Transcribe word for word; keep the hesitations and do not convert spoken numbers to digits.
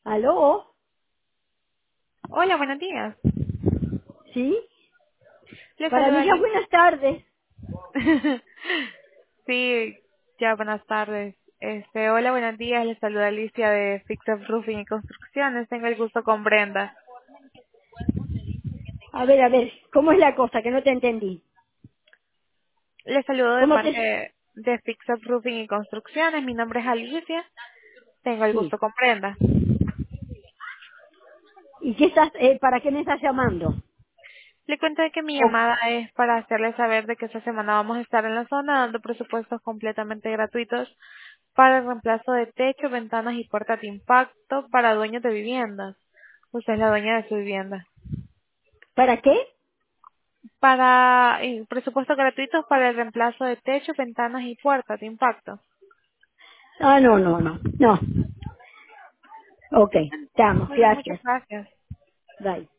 ¿Aló? Hola, buenos días. ¿Sí? Les Para mí saluda ya Liz. buenas tardes. Sí, ya buenas tardes. Este, hola, buenos días. Les saluda Alicia de Fix Up Roofing y Construcciones. Tengo el gusto con Brenda. A ver, a ver, ¿cómo es la cosa? Que no te entendí. Les saludo de ¿Cómo te...? parte de Fix Up Roofing y Construcciones. Mi nombre es Alicia. Tengo el Sí. gusto con Brenda. ¿Y qué estás, eh, para qué me estás llamando? Le cuento de que mi O llamada es para hacerles saber de que esta semana vamos a estar en la zona dando presupuestos completamente gratuitos para el reemplazo de techo, ventanas y puertas de impacto para dueños de viviendas. Usted es la dueña de su vivienda. ¿para qué? Para eh, presupuestos gratuitos para el reemplazo de techo, ventanas y puertas de impacto. Ah, no, no, no. No. Ok, estamos. Bueno, muchas Gracias. gracias. Bye.